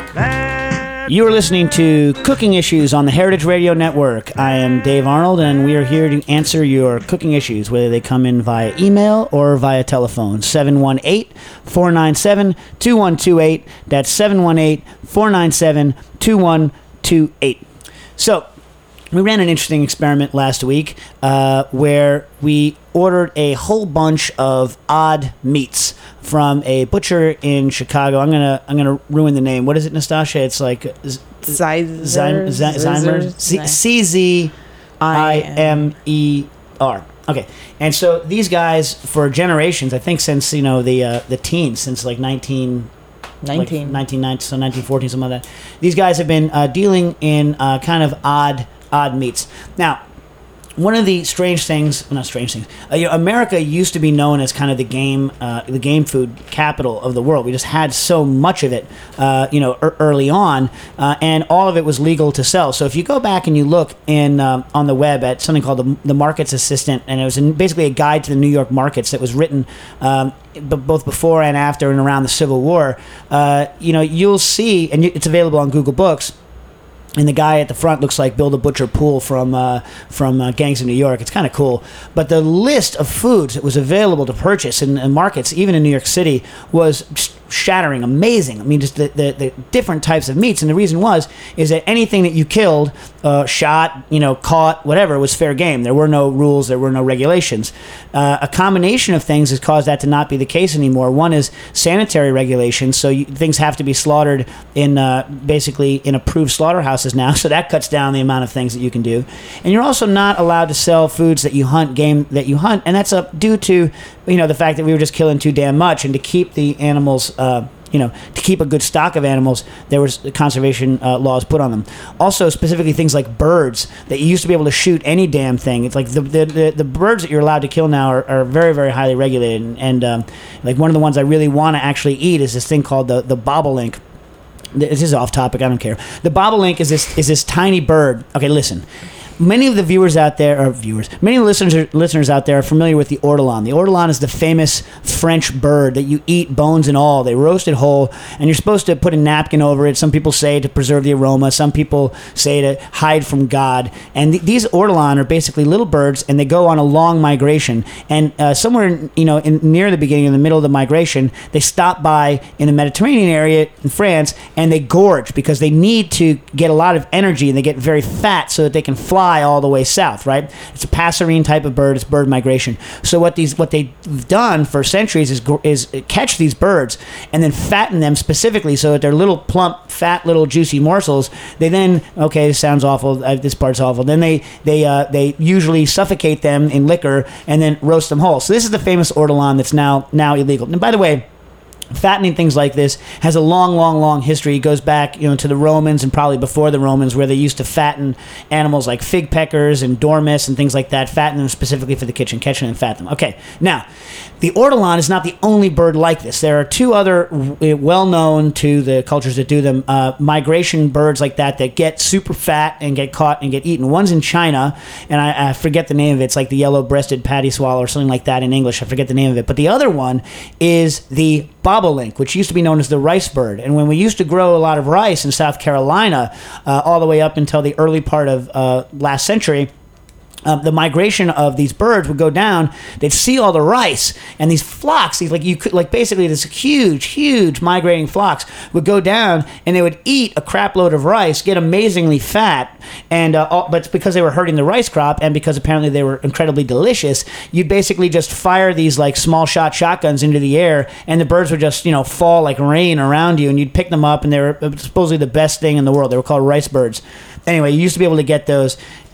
You are listening to Cooking Issues on the Heritage Radio Network. I am Dave Arnold, and we are here to answer your cooking issues, whether they come in via email or via telephone. seven one eight, four nine seven, two one two eight. That's seven one eight, four nine seven, two one two eight. So, we ran an interesting experiment last week uh, where we ordered a whole bunch of odd meats from a butcher in Chicago. I'm gonna I'm gonna ruin the name. What is it, Nastasha? It's like Z- Zizer, Zim- Z- Zimer Zizer, C- C Z I M E R. Okay, and so these guys for generations, I think since you know the uh, the teens, since like nineteen. nineteen. Like nineteen ninety, so nineteen fourteen, something like that. These guys have been uh, dealing in uh, kind of odd, odd meats. Now, one of the strange things, well, not strange things, uh, you know, America used to be known as kind of the game, uh, the game food capital of the world. We just had so much of it, uh, you know, er- early on, uh, and all of it was legal to sell. So if you go back and you look in um, on the web at something called the, the Markets Assistant, and it was in basically a guide to the New York markets that was written um, b- both before and after and around the Civil War, uh, you know, you'll see, and it's available on Google Books. And the guy at the front looks like Bill the Butcher Poole from uh, from uh, Gangs of New York. It's kind of cool. But the list of foods that was available to purchase in, in markets, even in New York City, was just shattering, amazing. I mean, just the, the, the different types of meats. And the reason was, is that anything that you killed, uh, shot, you know, caught, whatever, was fair game. There were no rules. There were no regulations. Uh, a combination of things has caused that to not be the case anymore. One is sanitary regulations. So you, things have to be slaughtered in uh, basically in approved slaughterhouses now, so that cuts down the amount of things that you can do. And you're also not allowed to sell foods that you hunt, game that you hunt, and that's uh, due to, you know, the fact that we were just killing too damn much, and to keep the animals, uh, you know, to keep a good stock of animals, there was conservation uh, laws put on them. Also, specifically things like birds, that you used to be able to shoot any damn thing. It's like the the, the, the birds that you're allowed to kill now are, are very, very highly regulated, and, and um, like one of the ones I really want to actually eat is this thing called the, the bobolink. This is off topic. I don't care. The bobolink is this is this tiny bird. Okay, listen. Many of the viewers out there, or viewers, many of the listeners listeners out there are familiar with the ortolan. The ortolan is the famous French bird that you eat bones and all. They roast it whole, and you're supposed to put a napkin over it. Some people say to preserve the aroma. Some people say to hide from God. And th- these ortolan are basically little birds, and they go on a long migration. And uh, somewhere, you know, in, near the beginning, in the middle of the migration, they stop by in the Mediterranean area in France, and they gorge because they need to get a lot of energy, and they get very fat so that they can fly all the way south, right? It's a passerine type of bird. It's bird migration. So what these what they've done for centuries is is catch these birds and then fatten them specifically so that they're little plump, fat, little juicy morsels. They then, okay, this sounds awful. Uh, this part's awful. Then they they uh, they usually suffocate them in liquor and then roast them whole. So this is the famous ortolan that's now now illegal. And by the way, fattening things like this has a long, long, long history. It goes back, you know, to the Romans and probably before the Romans, where they used to fatten animals like fig peckers and dormice and things like that, fatten them specifically for the kitchen, catch them and fat them. Okay, now, the ortolan is not the only bird like this. There are two other well-known to the cultures that do them, uh, migration birds like that that get super fat and get caught and get eaten. One's in China, and I, I forget the name of it. It's like the yellow-breasted paddy swallow or something like that in English. I forget the name of it. But the other one is the bobolink, which used to be known as the rice bird. And when we used to grow a lot of rice in South Carolina, uh, all the way up until the early part of uh, last century, Um, the migration of these birds would go down. They'd see all the rice, and these flocks, these like you could like basically this huge, huge migrating flocks would go down, and they would eat a crap load of rice, get amazingly fat, and uh, all, but because they were hurting the rice crop, and because apparently they were incredibly delicious, you'd basically just fire these like small shot shotguns into the air, and the birds would just you know fall like rain around you, and you'd pick them up, and they were supposedly the best thing in the world. They were called rice birds. Anyway, you used to be able to get those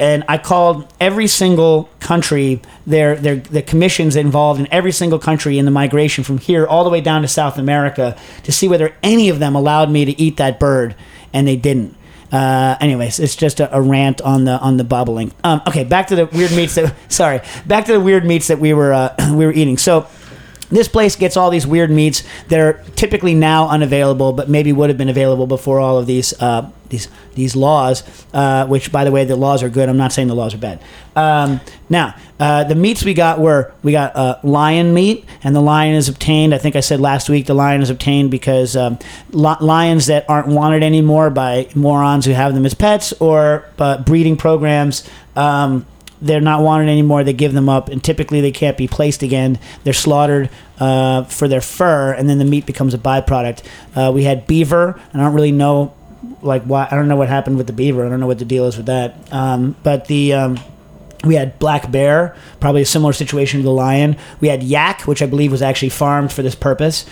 And I called every single country, their, their, the commissions involved in every single country in the migration from here all the way down to South America to see whether any of them allowed me to eat that bird, and they didn't. Uh, anyways, it's just a, a rant on the on the bobbling. Um, okay, back to the weird meats that sorry, back to the weird meats that we were uh, we were eating. So this place gets all these weird meats that are typically now unavailable, but maybe would have been available before all of these uh, these these laws. Uh, which, by the way, the laws are good. I'm not saying the laws are bad. Um, now, uh, the meats we got were we got uh, lion meat, and the lion is obtained. I think I said last week the lion is obtained because um, li- lions that aren't wanted anymore by morons who have them as pets or uh, breeding programs. Um, They're not wanted anymore. They give them up, and typically they can't be placed again. They're slaughtered uh, for their fur, and then the meat becomes a byproduct. Uh, we had beaver. I don't really know, like why. I don't know what happened with the beaver. I don't know what the deal is with that. Um, but the um, we had black bear, probably a similar situation to the lion. We had yak, which I believe was actually farmed for this purpose.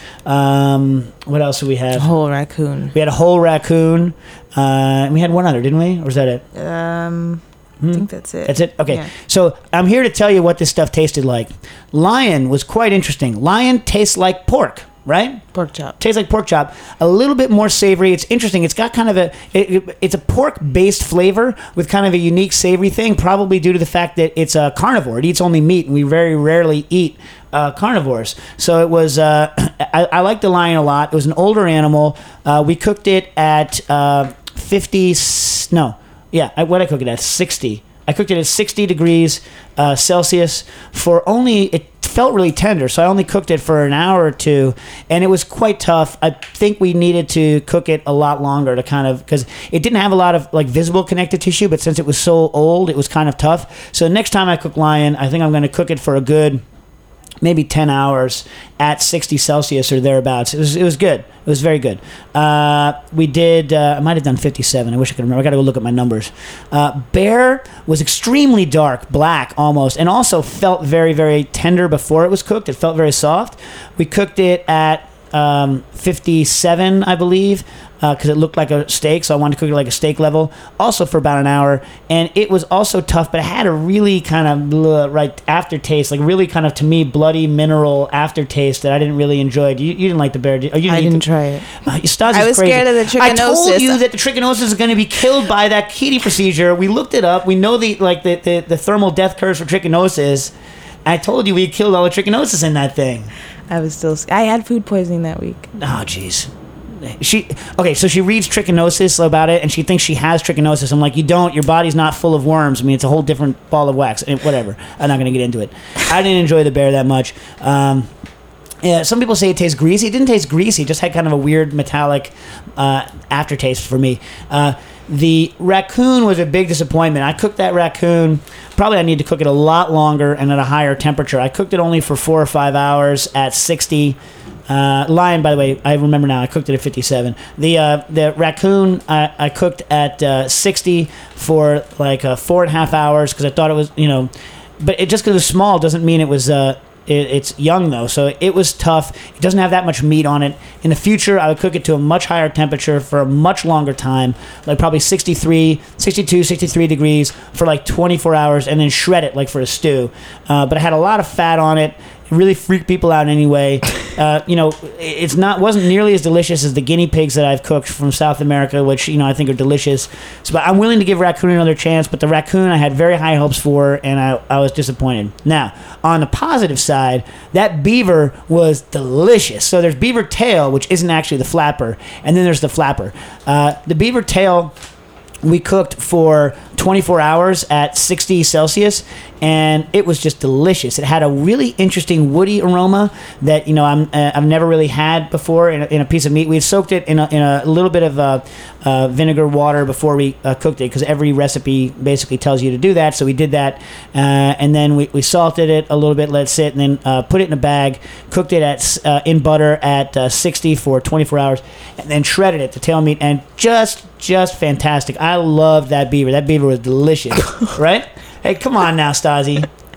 Um, what else did we have? A whole raccoon. We had a whole raccoon. Uh, and we had one other, didn't we? Or was that it? Um, I think that's it. That's it? Okay. Yeah. So I'm here to tell you what this stuff tasted like. Lion was quite interesting. Lion tastes like pork, right? Pork chop. Tastes like pork chop. A little bit more savory. It's interesting. It's got kind of a, it, it- it's a pork-based flavor with kind of a unique savory thing, probably due to the fact that it's a carnivore. It eats only meat, and we very rarely eat uh, carnivores. So it was, uh, I, I like the lion a lot. It was an older animal. Uh, we cooked it at uh, fifty, s- no, yeah, I, what did I cook it at? sixty. I cooked it at sixty degrees uh, Celsius for only, it felt really tender, so I only cooked it for an hour or two, and it was quite tough. I think we needed to cook it a lot longer to kind of, because it didn't have a lot of like visible connective tissue, but since it was so old, it was kind of tough. So next time I cook lion, I think I'm going to cook it for a good maybe ten hours at sixty Celsius or thereabouts. It was it was good. It was very good. Uh, we did, uh, I might have done fifty-seven. I wish I could remember. I got to go look at my numbers. Uh, bear was extremely dark, black almost, and also felt very, very tender before it was cooked. It felt very soft. We cooked it at um, fifty-seven, I believe, because it looked like a steak, so I wanted to cook it like a steak level, also for about an hour. And it was also tough, but it had a really kind of blah, right aftertaste, like really kind of, to me, bloody mineral aftertaste that I didn't really enjoy. You, you didn't like the bear, did, or you didn't I eat didn't the, try it. uh, Stasi's I was crazy. scared of the I told trichinosis. you that the trichinosis is going to be killed by that Keedy procedure. We looked it up. We know the like the, the, the thermal death curves for trichinosis. I told you we killed all the trichinosis in that thing. I was still. I had food poisoning that week. Oh, jeez. She okay, so she reads trichinosis about it, and she thinks she has trichinosis. I'm like, you don't. Your body's not full of worms. I mean, it's a whole different ball of wax. And whatever. I'm not going to get into it. I didn't enjoy the bear that much. Um, yeah, some people say it tastes greasy. It didn't taste greasy. It just had kind of a weird metallic uh, aftertaste for me. Uh, the raccoon was a big disappointment. I cooked that raccoon. Probably I need to cook it a lot longer and at a higher temperature. I cooked it only for four or five hours at sixty. Uh, lion, by the way, I remember now. I cooked it at fifty-seven. The uh, the raccoon I, I cooked at uh, sixty for like uh, four and a half hours because I thought it was, you know, but it just because it was small doesn't mean it was. Uh, it, it's young though, so it was tough. It doesn't have that much meat on it. In the future, I would cook it to a much higher temperature for a much longer time, like probably sixty-three, sixty-two, sixty-three degrees for like twenty-four hours, and then shred it like for a stew. Uh, but it had a lot of fat on it. It really freaked people out anyway. Uh, you know, it's not wasn't nearly as delicious as the guinea pigs that I've cooked from South America, which, you know, I think are delicious. So, but I'm willing to give raccoon another chance. But the raccoon I had very high hopes for, and I, I was disappointed. Now, on the positive side, that beaver was delicious. So there's beaver tail, which isn't actually the flapper, and then there's the flapper. Uh, the beaver tail we cooked for twenty-four hours at sixty Celsius, and it was just delicious. It had a really interesting woody aroma that, you know, I'm, uh, I've never really had before in a, in a piece of meat. We had soaked it in a, in a little bit of uh, uh, vinegar water before we uh, cooked it, because every recipe basically tells you to do that. So we did that, uh, and then we, we salted it a little bit, let it sit, and then uh, put it in a bag, cooked it at uh, in butter at uh, sixty for twenty-four hours, and then shredded it to tail meat, and just just fantastic. I loved that beaver. That beaver was delicious, right? Hey, come on now, Stasi.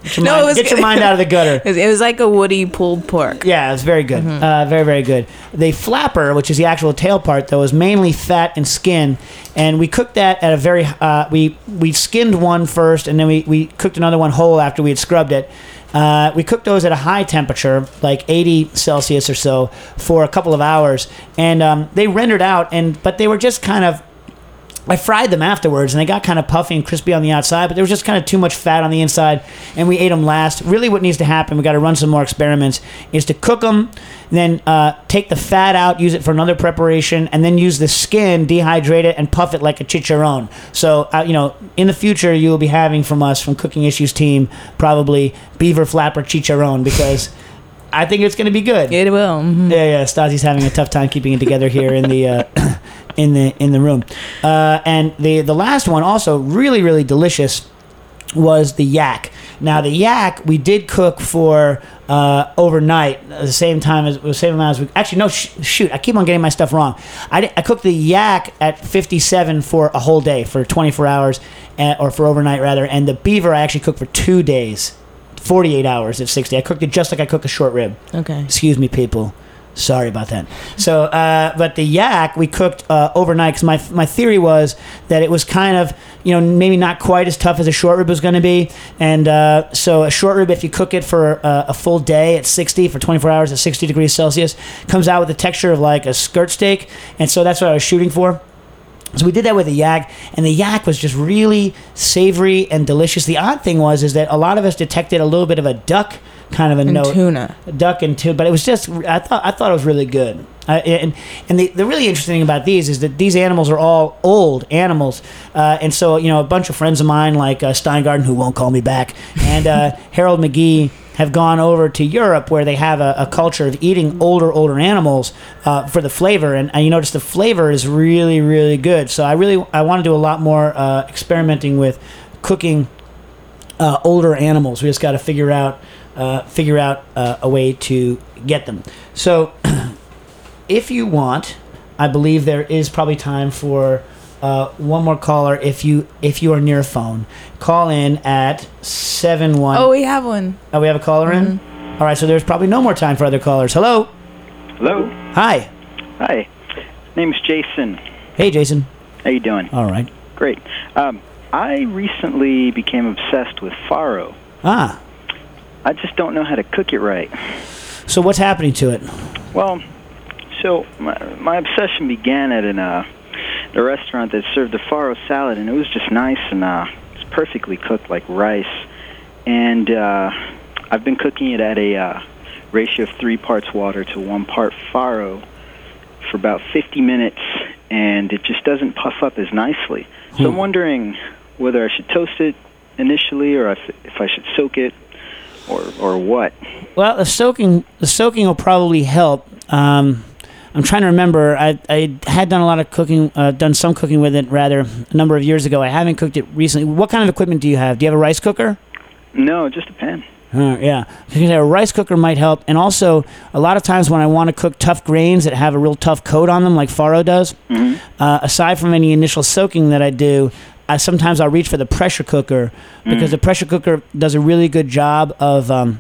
Get your, No, mind, it was get your good. mind out of the gutter. It was, it was like a woody pulled pork. Yeah, it was very good. Uh, very, very good. The flapper, which is the actual tail part, though, is mainly fat and skin. And we cooked that at a very... Uh, we we skinned one first, and then we, we cooked another one whole after we had scrubbed it. Uh, we cooked those at a high temperature, like eighty Celsius or so, for a couple of hours. And um, they rendered out, and but they were just kind of... I fried them afterwards, and they got kind of puffy and crispy on the outside, but there was just kind of too much fat on the inside, and we ate them last. Really what needs to happen, we got to run some more experiments, is to cook them, then uh, take the fat out, use it for another preparation, and then use the skin, dehydrate it, and puff it like a chicharron. So, uh, you know, in the future, you will be having from us, from Cooking Issues team, probably beaver flapper chicharron, because... I think it's going to be good. It will. Mm-hmm. Yeah, yeah. Stasi's having a tough time keeping it together here in the uh, in the in the room. Uh, and the the last one also really really delicious was the yak. Now the yak we did cook for uh, overnight at the same time as the same amount as we actually no sh- shoot I keep on getting my stuff wrong. I, did, I cooked the yak at fifty-seven for a whole day for twenty-four hours uh, or for overnight rather, and the beaver I actually cooked for two days. forty-eight hours at sixty. I cooked it just like I cook a short rib. Okay. Excuse me, people. Sorry about that. So, uh, but the yak we cooked uh, overnight because my my theory was that it was kind of, you know, maybe not quite as tough as a short rib was going to be. And uh, so a short rib, if you cook it for uh, a full day at sixty, for twenty-four hours at sixty degrees Celsius, comes out with the texture of like a skirt steak. And so that's what I was shooting for. So we did that with the yak, and the yak was just really savory and delicious. The odd thing was is that a lot of us detected a little bit of a duck kind of a And note. tuna. Duck and tuna, but it was just I thought I thought it was really good. Uh, and and the, the really interesting thing about these is that these animals are all old animals, uh, and so you know a bunch of friends of mine like uh, Steingarten, who won't call me back, and uh, Harold McGee have gone over to Europe where they have a, a culture of eating older older animals uh, for the flavor, and, and you notice the flavor is really really good. So I really I want to do a lot more uh, experimenting with cooking uh, older animals. We just got to figure out uh, figure out uh, a way to get them. So. If you want, I believe there is probably time for uh, one more caller. If you if you are near a phone, call in at seven one. Oh, we have one. Oh, we have a caller Mm-hmm. in. All right, so there's probably no more time for other callers. Hello. Hello. Hi. Hi. Name's Jason. Hey, Jason. How you doing? All right. Great. Um, I recently became obsessed with farro. Ah. I just don't know how to cook it right. So what's happening to it? Well, so my, my obsession began at an, uh, a restaurant that served a farro salad, and it was just nice and uh, it's perfectly cooked like rice. And uh, I've been cooking it at a uh, ratio of three parts water to one part farro for about fifty minutes, and it just doesn't puff up as nicely. So I'm wondering whether I should toast it initially, or if, if I should soak it, or or what. Well, the soaking the soaking will probably help. Um, I'm trying to remember. I I had done a lot of cooking, uh, done some cooking with it rather a number of years ago. I haven't cooked it recently. What kind of equipment do you have? Do you have a rice cooker? No, just a pan. Uh, yeah, because a rice cooker might help. And also, a lot of times when I want to cook tough grains that have a real tough coat on them, like farro does, Mm-hmm. uh, aside from any initial soaking that I do, I sometimes I'll reach for the pressure cooker because the pressure cooker does a really good job of um,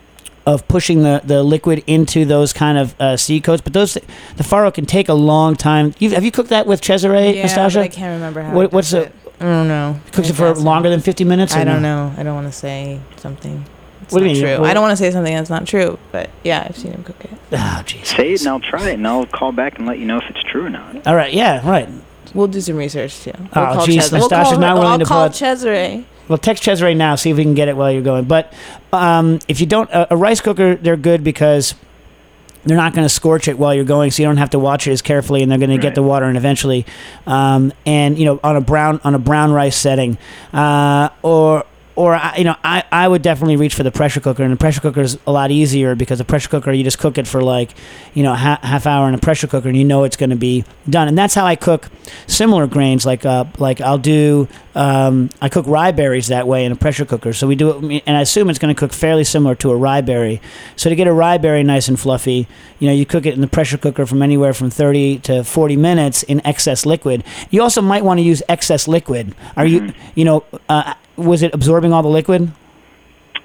of pushing the, the liquid into those kind of uh, seed coats. But those the farro can take a long time. You've, have you cooked that with Cesare, Yeah, Nastasia? but I can't remember how. What- it what's does the- it. I don't know. Cooks it I for guess. longer than fifty minutes? or I don't no? know. I don't want to say something. It's What do not you mean? true. Well- I don't want to say something that's not true. But yeah, I've seen him cook it. Oh, jeez. Say it and I'll try it, and I'll call back and let you know if it's true or not. All right, yeah, right. We'll do some research too. We'll Oh, call geez, Cesare. We'll Nastasia's call not her- willing I'll to call put- Cesare. Well, text Cesare now, see if we can get it while you're going. But um, if you don't, a, a rice cooker, they're good because they're not going to scorch it while you're going, so you don't have to watch it as carefully, and they're going to get Right. the water in eventually. Um, and you know, on a brown on a brown rice setting, uh, or or I- you know, I, I would definitely reach for the pressure cooker, and the pressure cooker is a lot easier because the pressure cooker you just cook it for like you know ha- half hour in a pressure cooker, and you know it's going to be done. And that's how I cook similar grains. Like uh, like I'll do um, I cook rye berries that way in a pressure cooker. So we do it, and I assume it's going to cook fairly similar to a rye berry. So to get a rye berry nice and fluffy, you know, you cook it in the pressure cooker from anywhere from thirty to forty minutes in excess liquid. You also might want to use excess liquid. Are you, you know, uh, was it absorbing all the liquid?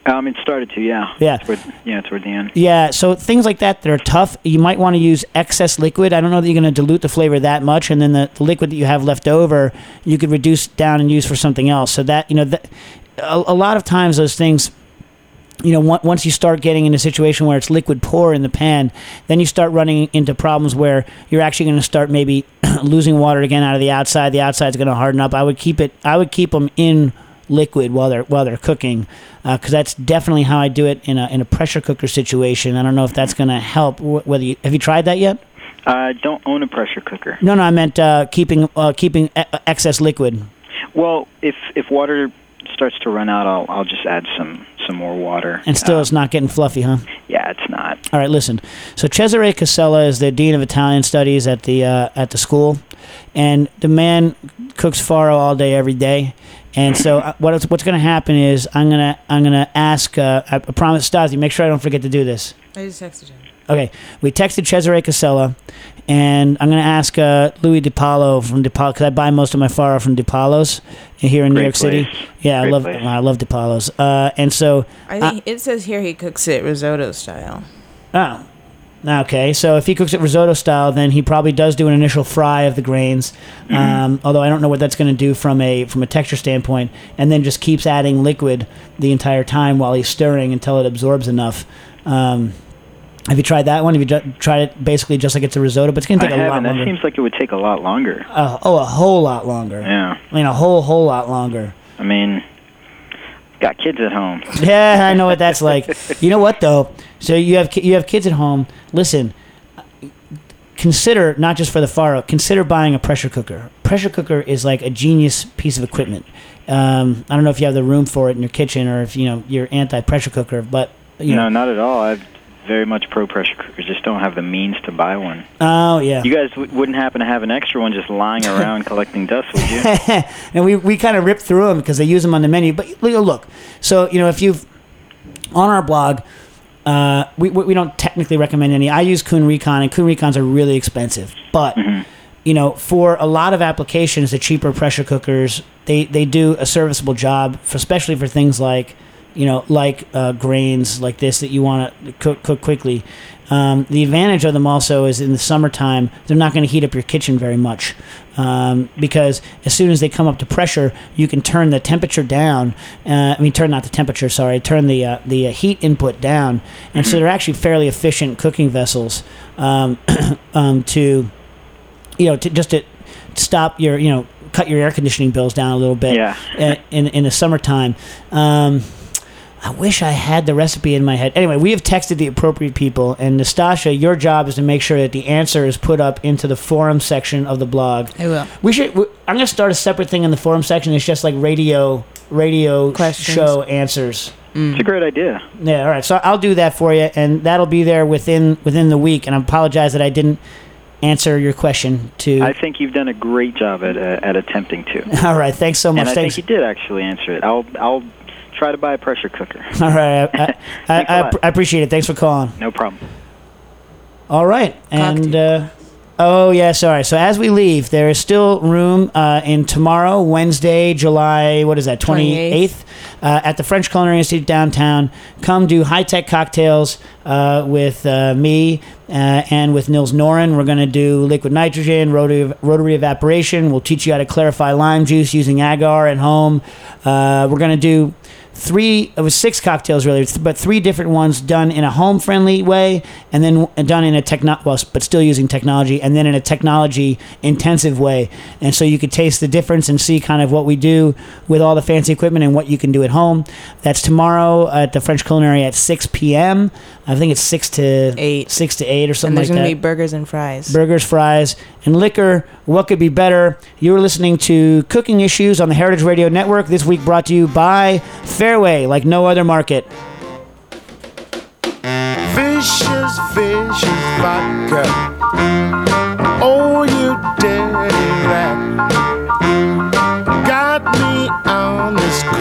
Um, it started to, yeah. Yeah. Toward, yeah, toward the end. Yeah, so things like that that are tough, you might want to use excess liquid. I don't know that you're going to dilute the flavor that much, and then the, the liquid that you have left over, you could reduce down and use for something else. So that, you know, that, a, a lot of times those things, you know, on- once you start getting in a situation where it's liquid pour in the pan, then you start running into problems where you're actually going to start maybe losing water again out of the outside. The outside's going to harden up. I would keep it, I would keep them in liquid while they're while they're cooking, because uh, that's definitely how I do it in a in a pressure cooker situation. I don't know if that's going to help. Wh- Whether you have you tried that yet? I don't own a pressure cooker. No, no, I meant uh, keeping uh, keeping e- excess liquid. Well, if if water starts to run out, I'll I'll just add some some more water. And still, Uh, it's not getting fluffy, huh? yeah, it's not. All right, listen. So Cesare Casella is the dean of Italian studies at the uh, at the school, and the man cooks faro all day, every day. And so uh, what what's going to happen is I'm gonna I'm gonna ask. Uh, I promise, Stasi, make sure I don't forget to do this. I just texted him. Okay, we texted Cesare Casella, and I'm going to ask uh, Louis DiPaolo from DiPaolo, because I buy most of my faro from DiPaolo's here in New Great York City. place. Yeah, I Great love place. I love DiPaolo's. Uh, and so, I think it says here he cooks it risotto style. oh, okay. So if he cooks it risotto style, then he probably does do an initial fry of the grains. Mm-hmm. Um, although I don't know what that's going to do from a from a texture standpoint, and then just keeps adding liquid the entire time while he's stirring until it absorbs enough. Um, Have you tried that one? Have you ju- tried it basically just like it's a risotto? But it's going to I take a lot haven't. longer. That seems like it would take a lot longer. Uh, oh, a whole lot longer. Yeah. I mean, a whole, whole lot longer. I mean, got kids at home. Yeah, I know what that's like. You know what, though? So you have ki- you have kids at home. Listen, consider, not just for the faro, consider buying a pressure cooker. Pressure cooker is like a genius piece of equipment. Um, I don't know if you have the room for it in your kitchen or if, you know, you're anti-pressure cooker, but, you No, know. not at all. I'm very much pro pressure cooker. Just don't have the means to buy one. Oh, yeah. You guys w- wouldn't happen to have an extra one just lying around collecting dust, would you? And we, we kind of ripped through them because they use them on the menu. But look, look, so, you know, if you've, on our blog, uh, we, we we don't technically recommend any. I use Kuhn Recon, and Kuhn Recons are really expensive. But, you know, for a lot of applications, the cheaper pressure cookers, they, they do a serviceable job, for, especially for things like, you know, like uh, grains like this that you want to cook, cook quickly. Um, the advantage of them also is in the summertime, they're not going to heat up your kitchen very much, um, because as soon as they come up to pressure, you can turn the temperature down. Uh, I mean, turn not the temperature, sorry, turn the uh, the uh, heat input down, and so they're actually fairly efficient cooking vessels um, um, to, you know, to just to stop your, you know, cut your air conditioning bills down a little bit. Yeah. uh, in in the summertime. Um, I wish I had the recipe in my head. Anyway, we have texted the appropriate people, and Nastasha, your job is to make sure that the answer is put up into the forum section of the blog. I will. We should. we- I'm going to start a separate thing in the forum section. It's just like radio, radio Questions. show answers. It's a great idea. Yeah. All right. So I'll do that for you, and that'll be there within within the week. And I apologize that I didn't answer your question. To I think you've done a great job at uh, at attempting to. all right. Thanks so much. And I Thanks. think you did actually answer it. I'll I'll try to buy a pressure cooker. All right. I, I, Thanks a I, I, lot. I appreciate it. Thanks for calling. No problem. All right, and uh, oh yeah, sorry. So as we leave, there is still room uh, in tomorrow, Wednesday, July what is that, twenty eighth, uh, at the French Culinary Institute downtown. Come do high tech cocktails uh, with uh, me uh, and with Nils Noren. We're going to do liquid nitrogen, rotary, rotary evaporation. We'll teach you how to clarify lime juice using agar at home. Uh, we're going to do three, it was six cocktails really, but three different ones done in a home-friendly way, and then done in a techno, well, but still using technology, and then in a technology-intensive way. And so you could taste the difference and see kind of what we do with all the fancy equipment and what you can do at home. That's tomorrow at the French Culinary at six p.m. I think it's six to Eight. six to eight or And something there's like going that. to be burgers and fries. Burgers, fries, and liquor. What could be better? You're listening to Cooking Issues on the Heritage Radio Network. This week brought to you by Fairway, like no other market. Vicious, vicious vodka. Oh, you dirty rat. Got me on this